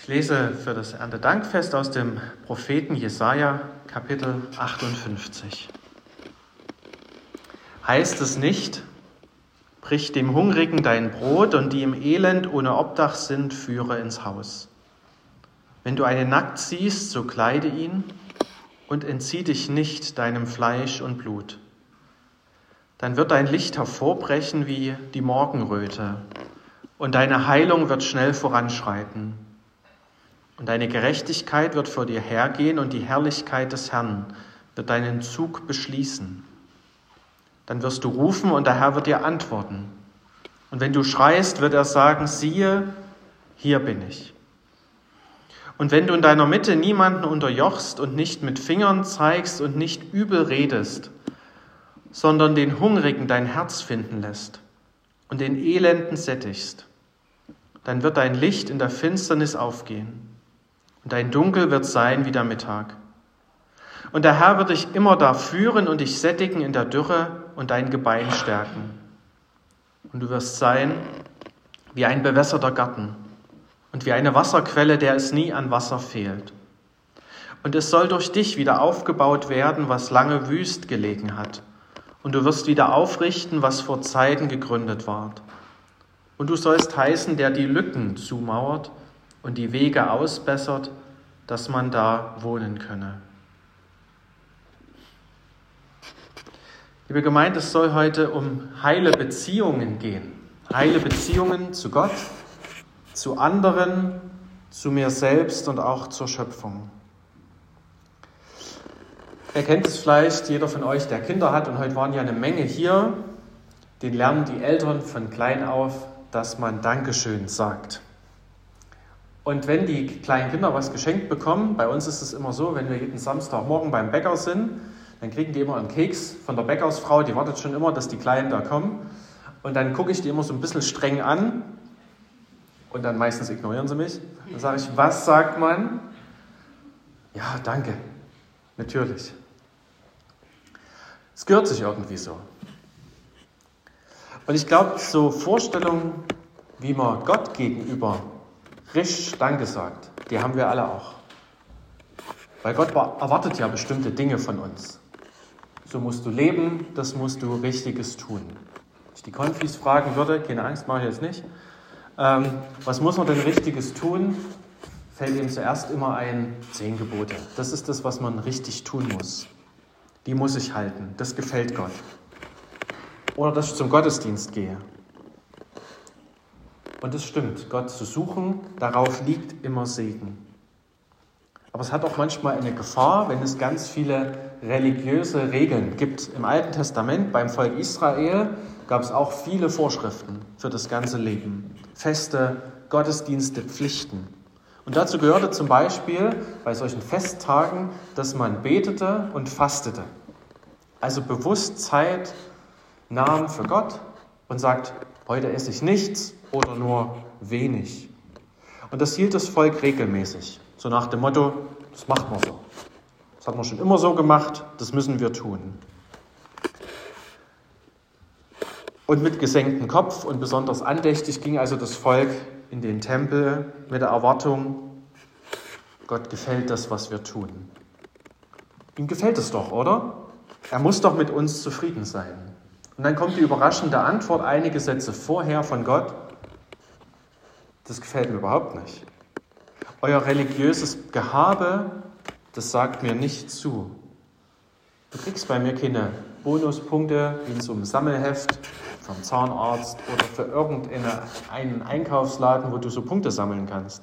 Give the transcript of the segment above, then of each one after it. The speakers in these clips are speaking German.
lese für das Erntedankfest aus dem Propheten Jesaja, Kapitel 58. Heißt es nicht: Brich dem Hungrigen dein Brot und die im Elend ohne Obdach sind, führe ins Haus. Wenn du einen nackt siehst, so kleide ihn und entzieh dich nicht deinem Fleisch und Blut. Dann wird dein Licht hervorbrechen wie die Morgenröte und deine Heilung wird schnell voranschreiten. Und deine Gerechtigkeit wird vor dir hergehen und die Herrlichkeit des Herrn wird deinen Zug beschließen. Dann wirst du rufen und der Herr wird dir antworten. Und wenn du schreist, wird er sagen: Siehe, hier bin ich. Und wenn du in deiner Mitte niemanden unterjochst und nicht mit Fingern zeigst und nicht übel redest, sondern den Hungrigen dein Herz finden lässt und den Elenden sättigst, dann wird dein Licht in der Finsternis aufgehen und dein Dunkel wird sein wie der Mittag. Und der Herr wird dich immer da führen und dich sättigen in der Dürre und dein Gebein stärken. Und du wirst sein wie ein bewässerter Garten und wie eine Wasserquelle, der es nie an Wasser fehlt. Und es soll durch dich wieder aufgebaut werden, was lange wüst gelegen hat. Und du wirst wieder aufrichten, was vor Zeiten gegründet ward. Und du sollst heißen, der die Lücken zumauert und die Wege ausbessert, dass man da wohnen könne. Liebe Gemeinde, es soll heute um heile Beziehungen gehen. Heile Beziehungen zu Gott, zu anderen, zu mir selbst und auch zur Schöpfung. Ihr kennt es vielleicht, jeder von euch, der Kinder hat, und heute waren ja eine Menge hier, den lernen die Eltern von klein auf, dass man Dankeschön sagt. Und wenn die kleinen Kinder was geschenkt bekommen, bei uns ist es immer so, wenn wir jeden Samstagmorgen beim Bäcker sind, dann kriegen die immer einen Keks von der Bäckersfrau, die wartet schon immer, dass die Kleinen da kommen. Und dann gucke ich die immer so ein bisschen streng an und dann meistens ignorieren sie mich. Dann sage ich: Was sagt man? Ja, danke. Natürlich. Es gehört sich irgendwie so. Und ich glaube, so Vorstellungen, wie man Gott gegenüber richtig Danke sagt, die haben wir alle auch. Weil Gott erwartet ja bestimmte Dinge von uns. So musst du leben, das musst du Richtiges tun. Wenn ich die Konfis fragen würde, keine Angst, mache ich jetzt nicht, was muss man denn Richtiges tun, fällt ihm zuerst immer ein: 10 Gebote. Das ist das, was man richtig tun muss. Die muss ich halten, das gefällt Gott. Oder dass ich zum Gottesdienst gehe. Und es stimmt, Gott zu suchen, darauf liegt immer Segen. Aber es hat auch manchmal eine Gefahr, wenn es ganz viele religiöse Regeln gibt. Im Alten Testament, beim Volk Israel, gab es auch viele Vorschriften für das ganze Leben. Feste, Gottesdienste, Pflichten. Und dazu gehörte zum Beispiel bei solchen Festtagen, dass man betete und fastete. Also bewusst Zeit nahm für Gott und sagt: Heute esse ich nichts oder nur wenig. Und das hielt das Volk regelmäßig. So nach dem Motto: Das macht man so. Das hat man schon immer so gemacht, das müssen wir tun. Und mit gesenktem Kopf und besonders andächtig ging also das Volk in den Tempel mit der Erwartung: Gott gefällt das, was wir tun. Ihm gefällt es doch, oder? Er muss doch mit uns zufrieden sein. Und dann kommt die überraschende Antwort einige Sätze vorher von Gott: Das gefällt mir überhaupt nicht. Euer religiöses Gehabe, das sagt mir nicht zu. Du kriegst bei mir keine Bonuspunkte wie in so einem Sammelheft vom Zahnarzt oder für irgendeinen Einkaufsladen, wo du so Punkte sammeln kannst.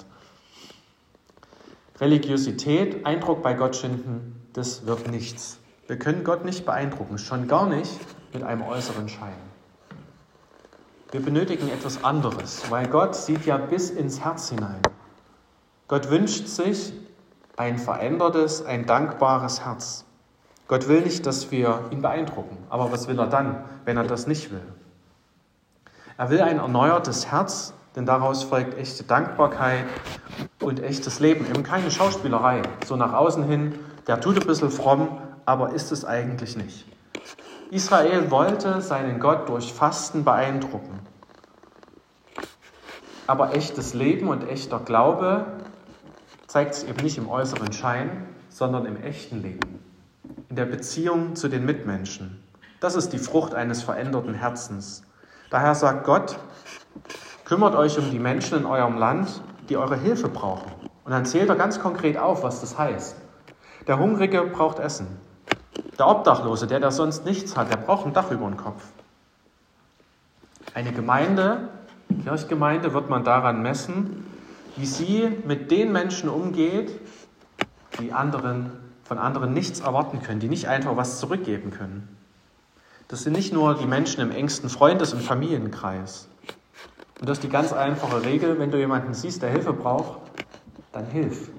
Religiosität, Eindruck bei Gott schinden, das wird nichts. Wir können Gott nicht beeindrucken, schon gar nicht mit einem äußeren Schein. Wir benötigen etwas anderes, weil Gott sieht ja bis ins Herz hinein. Gott wünscht sich ein verändertes, ein dankbares Herz. Gott will nicht, dass wir ihn beeindrucken. Aber was will er dann, wenn er das nicht will? Er will ein erneuertes Herz, denn daraus folgt echte Dankbarkeit und echtes Leben. Eben keine Schauspielerei. So nach außen hin, der tut ein bisschen fromm, aber ist es eigentlich nicht. Israel wollte seinen Gott durch Fasten beeindrucken. Aber echtes Leben und echter Glaube zeigt sich eben nicht im äußeren Schein, sondern im echten Leben, in der Beziehung zu den Mitmenschen. Das ist die Frucht eines veränderten Herzens. Daher sagt Gott, kümmert euch um die Menschen in eurem Land, die eure Hilfe brauchen. Und dann zählt er ganz konkret auf, was das heißt. Der Hungrige braucht Essen. Der Obdachlose, der sonst nichts hat, der braucht ein Dach über dem Kopf. Eine Gemeinde, Kirchgemeinde, wird man daran messen, wie sie mit den Menschen umgeht, die von anderen nichts erwarten können, die nicht einfach was zurückgeben können. Das sind nicht nur die Menschen im engsten Freundes- und Familienkreis. Und das ist die ganz einfache Regel, wenn du jemanden siehst, der Hilfe braucht, dann hilf.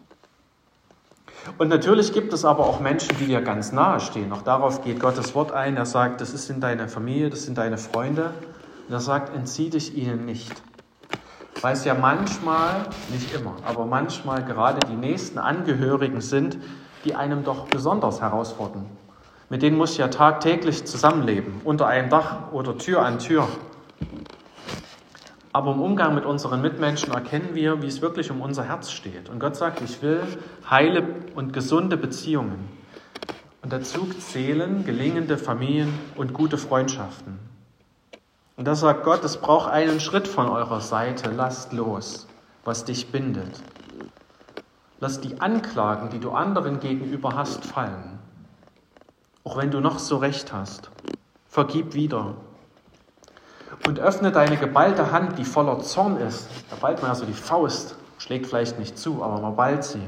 Und natürlich gibt es aber auch Menschen, die dir ganz nahe stehen. Auch darauf geht Gottes Wort ein. Er sagt, das sind deine Familie, das sind deine Freunde. Und er sagt, entzieh dich ihnen nicht. Weil es ja manchmal, nicht immer, aber manchmal gerade die nächsten Angehörigen sind, die einem doch besonders herausfordern. Mit denen muss ich ja tagtäglich zusammenleben, unter einem Dach oder Tür an Tür. Aber im Umgang mit unseren Mitmenschen erkennen wir, wie es wirklich um unser Herz steht. Und Gott sagt, ich will heile und gesunde Beziehungen. Und dazu zählen gelingende Familien und gute Freundschaften. Und da sagt Gott, es braucht einen Schritt von eurer Seite. Lasst los, was dich bindet. Lass die Anklagen, die du anderen gegenüber hast, fallen. Auch wenn du noch so recht hast. Vergib wieder. Und öffne deine geballte Hand, die voller Zorn ist. Da ballt man ja so die Faust, schlägt vielleicht nicht zu, aber man ballt sie.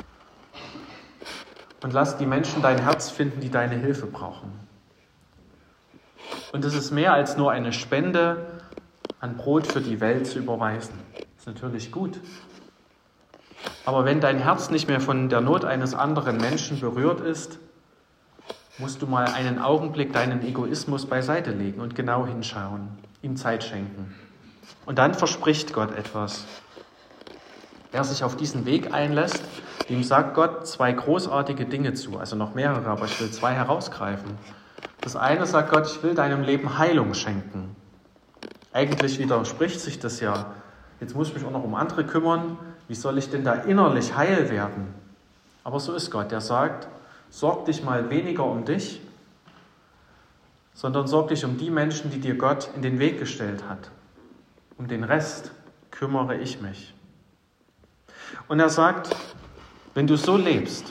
Und lass die Menschen dein Herz finden, die deine Hilfe brauchen. Und es ist mehr als nur eine Spende an Brot für die Welt zu überweisen. Das ist natürlich gut. Aber wenn dein Herz nicht mehr von der Not eines anderen Menschen berührt ist, musst du mal einen Augenblick deinen Egoismus beiseite legen und genau hinschauen, ihm Zeit schenken. Und dann verspricht Gott etwas. Wer sich auf diesen Weg einlässt, dem sagt Gott 2 großartige Dinge zu, also noch mehrere, aber ich will 2 herausgreifen. Das eine sagt Gott, ich will deinem Leben Heilung schenken. Eigentlich widerspricht sich das ja. Jetzt muss ich mich auch noch um andere kümmern. Wie soll ich denn da innerlich heil werden? Aber so ist Gott, der sagt, sorg dich mal weniger um dich, sondern sorg dich um die Menschen, die dir Gott in den Weg gestellt hat. Um den Rest kümmere ich mich. Und er sagt, wenn du so lebst,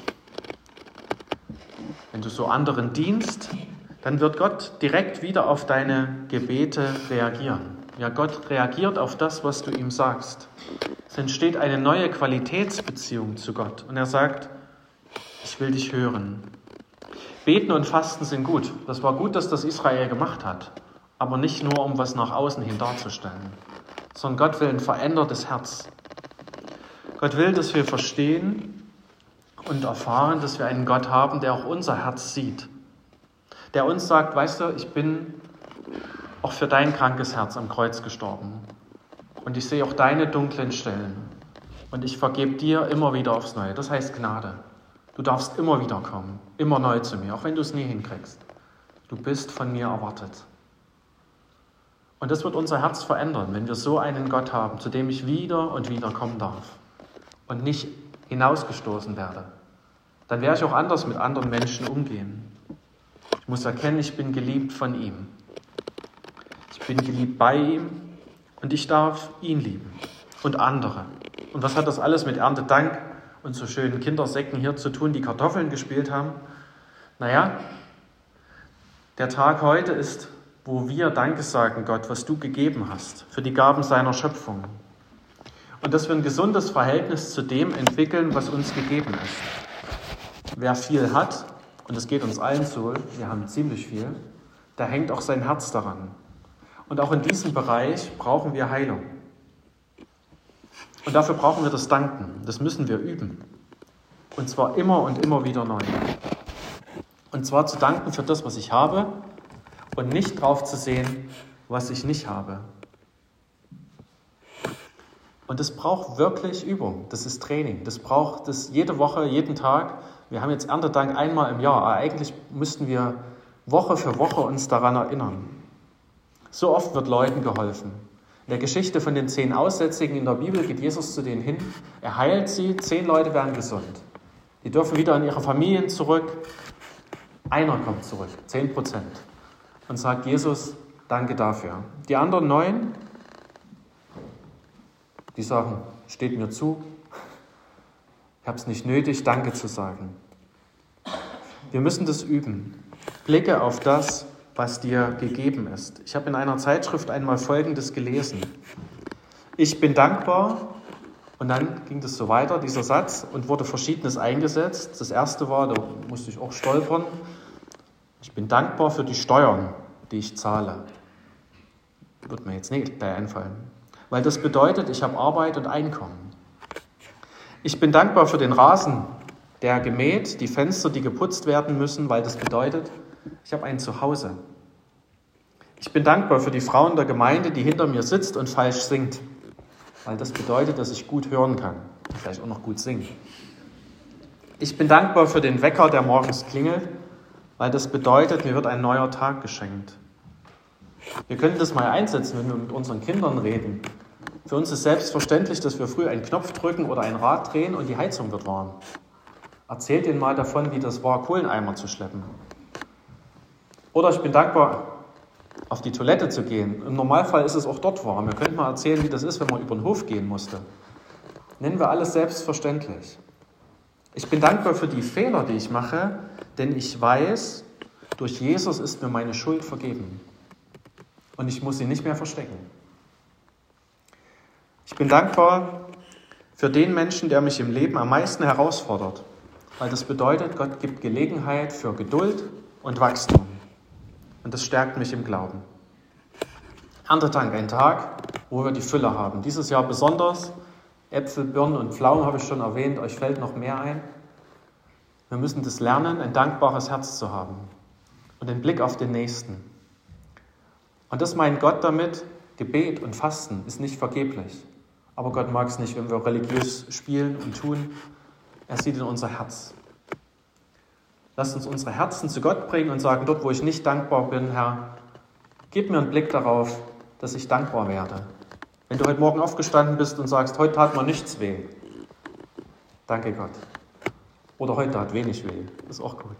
wenn du so anderen dienst, dann wird Gott direkt wieder auf deine Gebete reagieren. Ja, Gott reagiert auf das, was du ihm sagst. Es entsteht eine neue Qualitätsbeziehung zu Gott. Und er sagt, ich will dich hören. Beten und Fasten sind gut. Das war gut, dass das Israel gemacht hat. Aber nicht nur, um was nach außen hin darzustellen. Sondern Gott will ein verändertes Herz. Gott will, dass wir verstehen und erfahren, dass wir einen Gott haben, der auch unser Herz sieht. Der uns sagt, weißt du, ich bin auch für dein krankes Herz am Kreuz gestorben. Und ich sehe auch deine dunklen Stellen. Und ich vergebe dir immer wieder aufs Neue. Das heißt Gnade. Du darfst immer wieder kommen, immer neu zu mir, auch wenn du es nie hinkriegst. Du bist von mir erwartet. Und das wird unser Herz verändern, wenn wir so einen Gott haben, zu dem ich wieder und wieder kommen darf und nicht hinausgestoßen werde. Dann werde ich auch anders mit anderen Menschen umgehen. Ich muss erkennen, ich bin geliebt von ihm. Ich bin geliebt bei ihm und ich darf ihn lieben und andere. Und was hat das alles mit Erntedank und so schönen Kindersäcken hier zu tun, die Kartoffeln gespielt haben? Naja, der Tag heute ist, wo wir Danke sagen, Gott, was du gegeben hast, für die Gaben seiner Schöpfung. Und dass wir ein gesundes Verhältnis zu dem entwickeln, was uns gegeben ist. Wer viel hat, und es geht uns allen so, wir haben ziemlich viel, da hängt auch sein Herz daran. Und auch in diesem Bereich brauchen wir Heilung. Und dafür brauchen wir das Danken. Das müssen wir üben. Und zwar immer und immer wieder neu. Und zwar zu danken für das, was ich habe und nicht drauf zu sehen, was ich nicht habe. Und das braucht wirklich Übung. Das ist Training. Das braucht das jede Woche, jeden Tag. Wir haben jetzt Erntedank einmal im Jahr. Aber eigentlich müssten wir Woche für Woche uns daran erinnern. So oft wird Leuten geholfen. In der Geschichte von den 10 Aussätzigen in der Bibel geht Jesus zu denen hin, er heilt sie, 10 Leute werden gesund. Die dürfen wieder in ihre Familien zurück. Einer kommt zurück, 10%, und sagt, Jesus, danke dafür. Die anderen 9, die sagen, steht mir zu, ich habe es nicht nötig, Danke zu sagen. Wir müssen das üben. Blicke auf das, was dir gegeben ist. Ich habe in einer Zeitschrift einmal Folgendes gelesen. Ich bin dankbar, und dann ging das so weiter, dieser Satz, und wurde Verschiedenes eingesetzt. Das erste war, da musste ich auch stolpern, ich bin dankbar für die Steuern, die ich zahle. Wird mir jetzt nicht gleich einfallen. Weil das bedeutet, ich habe Arbeit und Einkommen. Ich bin dankbar für den Rasen, der gemäht, die Fenster, die geputzt werden müssen, weil das bedeutet, ich habe ein Zuhause. Ich bin dankbar für die Frau in der Gemeinde, die hinter mir sitzt und falsch singt, weil das bedeutet, dass ich gut hören kann und vielleicht auch noch gut singen. Ich bin dankbar für den Wecker, der morgens klingelt, weil das bedeutet, mir wird ein neuer Tag geschenkt. Wir können das mal einsetzen, wenn wir mit unseren Kindern reden. Für uns ist selbstverständlich, dass wir früh einen Knopf drücken oder ein Rad drehen und die Heizung wird warm. Erzählt ihnen mal davon, wie das war, Kohleneimer zu schleppen. Oder ich bin dankbar, auf die Toilette zu gehen. Im Normalfall ist es auch dort warm. Ihr könnt mal erzählen, wie das ist, wenn man über den Hof gehen musste. Nennen wir alles selbstverständlich. Ich bin dankbar für die Fehler, die ich mache, denn ich weiß, durch Jesus ist mir meine Schuld vergeben. Und ich muss sie nicht mehr verstecken. Ich bin dankbar für den Menschen, der mich im Leben am meisten herausfordert, weil das bedeutet, Gott gibt Gelegenheit für Geduld und Wachstum. Und das stärkt mich im Glauben. Erntedank, ein Tag, wo wir die Fülle haben. Dieses Jahr besonders. Äpfel, Birnen und Pflaumen habe ich schon erwähnt. Euch fällt noch mehr ein. Wir müssen das lernen, ein dankbares Herz zu haben und den Blick auf den Nächsten. Und das meint Gott damit, Gebet und Fasten ist nicht vergeblich. Aber Gott mag es nicht, wenn wir religiös spielen und tun. Er sieht in unser Herz. Lasst uns unsere Herzen zu Gott bringen und sagen, dort, wo ich nicht dankbar bin, Herr, gib mir einen Blick darauf, dass ich dankbar werde. Wenn du heute Morgen aufgestanden bist und sagst, heute tat mir nichts weh, danke Gott. Oder heute tat wenig weh, ist auch gut.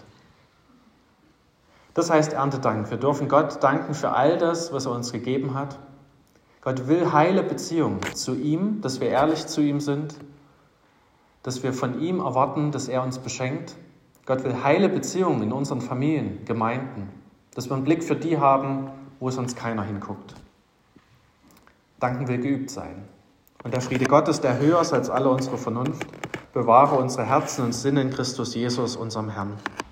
Das heißt Erntedank. Wir dürfen Gott danken für all das, was er uns gegeben hat. Gott will heile Beziehungen zu ihm, dass wir ehrlich zu ihm sind, dass wir von ihm erwarten, dass er uns beschenkt. Gott will heile Beziehungen in unseren Familien, Gemeinden, dass wir einen Blick für die haben, wo sonst keiner hinguckt. Danken will geübt sein. Und der Friede Gottes, der höher ist als alle unsere Vernunft, bewahre unsere Herzen und Sinne in Christus Jesus, unserem Herrn.